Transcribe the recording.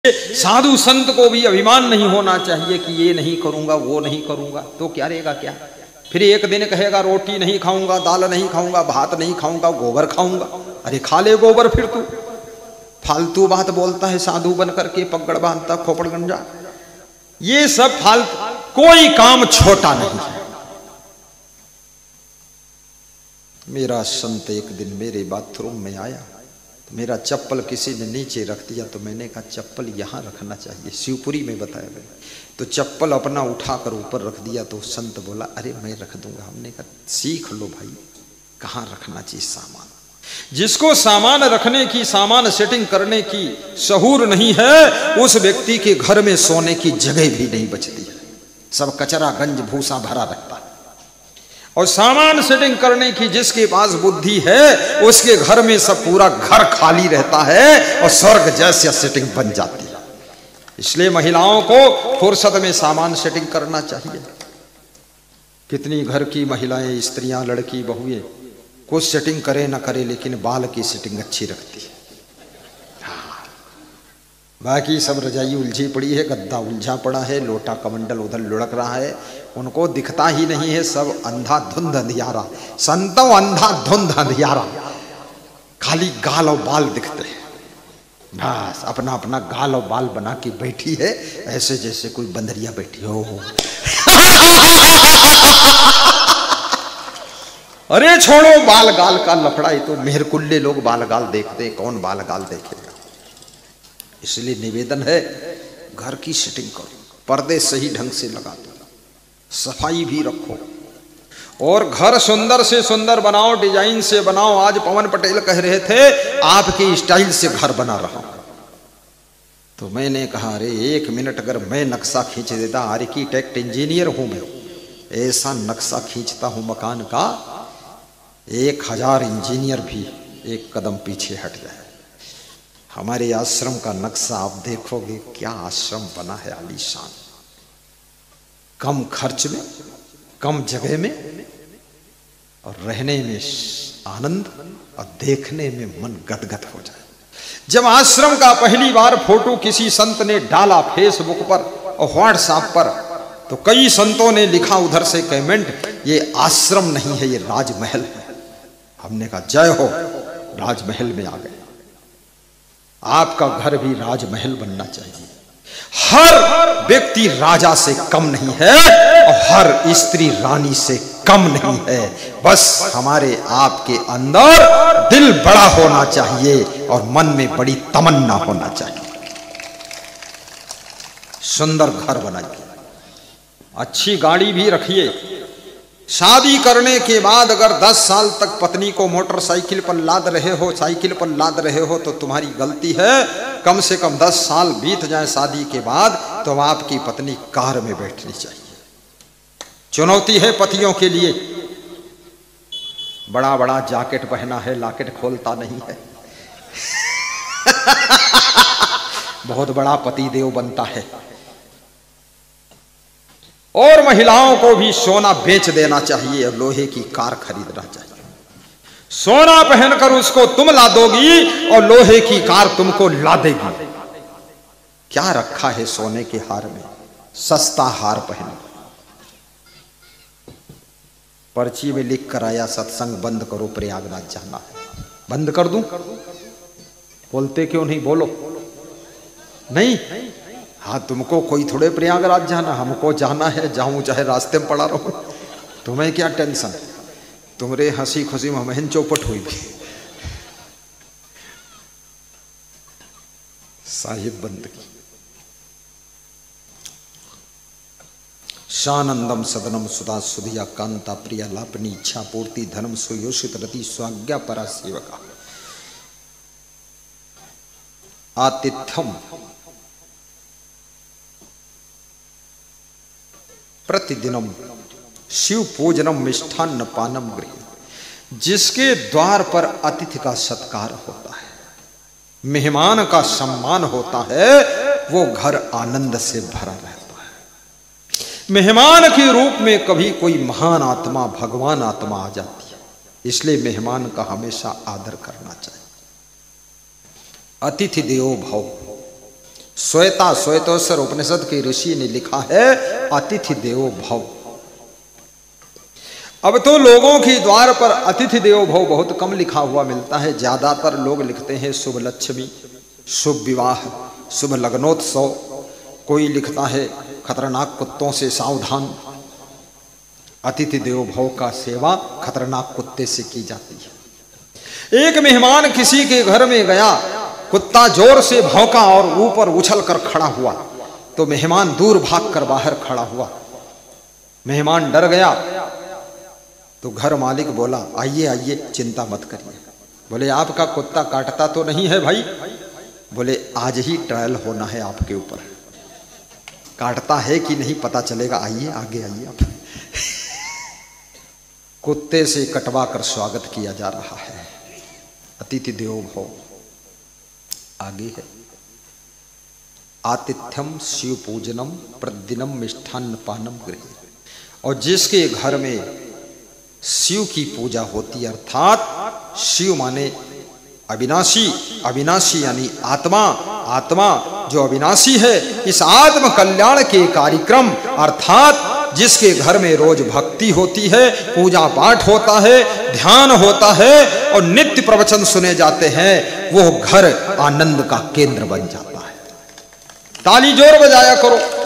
साधु संत को भी अभिमान नहीं होना चाहिए कि ये नहीं करूंगा वो नहीं करूंगा, तो क्या रहेगा क्या। फिर एक दिन कहेगा रोटी नहीं खाऊंगा, दाल नहीं खाऊंगा, भात नहीं खाऊंगा, गोबर खाऊंगा। अरे खा ले गोबर, फिर तू फालतू बात बोलता है साधु बन करके, पगड़ बांधता खोपड़ गंजा। ये सब फालतू, कोई काम छोटा नहीं है। मेरा संत एक दिन मेरे बाथरूम में आया, मेरा चप्पल किसी ने नीचे रख दिया, तो मैंने कहा चप्पल यहाँ रखना चाहिए, शिवपुरी में बताया मैंने। तो चप्पल अपना उठाकर ऊपर रख दिया, तो संत बोला अरे मैं रख दूंगा। हमने कहा सीख लो भाई, कहाँ रखना चाहिए सामान। जिसको सामान रखने की, सामान सेटिंग करने की सहूर नहीं है, उस व्यक्ति के घर में सोने की जगह भी नहीं बचती है। सब कचरा गंज भूसा भरा रहता है। और सामान सेटिंग करने की जिसके पास बुद्धि है, उसके घर में सब पूरा घर खाली रहता है और स्वर्ग जैसी सेटिंग बन जाती है। इसलिए महिलाओं को फुर्सत में सामान सेटिंग करना चाहिए। कितनी घर की महिलाएं, स्त्रियां, लड़की, बहुएं कुछ सेटिंग करे ना करे, लेकिन बाल की सेटिंग अच्छी रखती है। बाकी सब रजाई उलझी पड़ी है, गद्दा उलझा पड़ा है, लोटा कमंडल उधर लुढ़क रहा है, उनको दिखता ही नहीं है। सब अंधाधुंध अंधियारा, संतो अंधाधुंध अंधियारा, खाली गाल और बाल दिखते हैं। बस अपना अपना गाल और बाल बना के बैठी है, ऐसे जैसे कोई बंदरिया बैठी हो। अरे छोड़ो बाल गाल का लफड़ा, ही तो मेहरकुल्ले लोग बाल गाल देखते, कौन बाल गाल देखेगा। इसलिए निवेदन है, घर की सेटिंग करो, पर्दे सही ढंग से लगा दो, सफाई भी रखो, और घर सुंदर से सुंदर बनाओ, डिजाइन से बनाओ। आज पवन पटेल कह रहे थे आपकी स्टाइल से घर बना रहा हूं। तो मैंने कहा अरे एक मिनट, अगर मैं नक्शा खींच देता, आर्किटेक्ट इंजीनियर हूं मैं, ऐसा नक्शा खींचता हूं मकान का, 1000 इंजीनियर भी एक कदम पीछे हट जाए। हमारे आश्रम का नक्शा आप देखोगे, क्या आश्रम बना है आलीशान, कम खर्च में, कम जगह में, और रहने में आनंद, और देखने में मन गदगद हो जाए। जब आश्रम का पहली बार फोटो किसी संत ने डाला फेसबुक पर और व्हाट्सएप पर, तो कई संतों ने लिखा उधर से कमेंट, ये आश्रम नहीं है, ये राजमहल है। हमने कहा जय हो, राजमहल में आ गए। आपका घर भी राजमहल बनना चाहिए। हर व्यक्ति राजा से कम नहीं है और हर स्त्री रानी से कम नहीं है। बस हमारे आपके अंदर दिल बड़ा होना चाहिए और मन में बड़ी तमन्ना होना चाहिए। सुंदर घर बनाइए, अच्छी गाड़ी भी रखिए। शादी करने के बाद अगर 10 साल तक पत्नी को मोटरसाइकिल पर लाद रहे हो, साइकिल पर लाद रहे हो, तो तुम्हारी गलती है। कम से कम 10 साल बीत जाए शादी के बाद, तो आपकी पत्नी कार में बैठनी चाहिए। चुनौती है पतियों के लिए। बड़ा बड़ा जैकेट पहना है, लॉकेट खोलता नहीं है। बहुत बड़ा पतिदेव बनता है। और महिलाओं को भी सोना बेच देना चाहिए और लोहे की कार खरीदना चाहिए। सोना पहनकर उसको तुम ला दोगी और लोहे की कार तुमको ला देगी। क्या रखा है सोने के हार में? सस्ता हार पहनो। पर्ची में लिख कर आया सत्संग बंद करो, प्रयागराज जाना है। बंद कर दूं? बोलते क्यों नहीं? बोलो। नहीं, हाँ तुमको कोई थोड़े प्रयागराज जाना, हमको जाना है। जाऊं चाहे रास्ते में पड़ा रहूं, तुम्हें क्या टेंशन। तुम्हारे हंसी खुशी में महन चौपट हुई भी। साहिब बंद की। शानंदम सदनम सुधा सुधिया कांता प्रिया लापनी इच्छा पूर्ति धर्म सुयोषित रति स्वाज्ञा परा सेवका आतिथ्यम प्रतिदिनम शिव पूजनम मिष्ठान्न पानम गृह। जिसके द्वार पर अतिथि का सत्कार होता है, मेहमान का सम्मान होता है, वो घर आनंद से भरा रहता है। मेहमान के रूप में कभी कोई महान आत्मा, भगवान आत्मा आ जाती है। इसलिए मेहमान का हमेशा आदर करना चाहिए। अतिथि देवो भव। श्वेतोत्तर उपनिषद के ऋषि ने लिखा है अतिथि देवो भव। अब तो लोगों के द्वार पर अतिथि देवो भव बहुत कम लिखा हुआ मिलता है। ज्यादातर लोग लिखते हैं शुभ लक्ष्मी, शुभ विवाह, शुभ लग्नोत्सव। कोई लिखता है खतरनाक कुत्तों से सावधान। अतिथि देवो भव का सेवा खतरनाक कुत्ते से की जाती है। एक मेहमान किसी के घर में गया, कुत्ता जोर से भौंका और ऊपर उछल कर खड़ा हुआ, तो मेहमान दूर भागकर बाहर खड़ा हुआ। मेहमान डर गया तो घर मालिक बोला आइए आइए चिंता मत करिए। बोले आपका कुत्ता काटता तो नहीं है भाई? बोले आज ही ट्रायल होना है आपके ऊपर, काटता है कि नहीं पता चलेगा, आइए आगे आइए आप। कुत्ते से कटवा कर स्वागत किया जा रहा है। अतिथि देवो भव आगे है। आतिथ्यम शिव पूजनम प्रतिदिनम मिष्ठान्न पानम गृहे। और जिसके घर में शिव की पूजा होती है, अर्थात शिव माने अविनाशी, अविनाशी यानी आत्मा, आत्मा जो अविनाशी है, इस आत्म कल्याण के कार्यक्रम अर्थात जिसके घर में रोज भक्ति होती है, पूजा पाठ होता है, ध्यान होता है और नित्य प्रवचन सुने जाते हैं, वो घर आनंद का केंद्र बन जाता है। ताली जोर बजाया करो।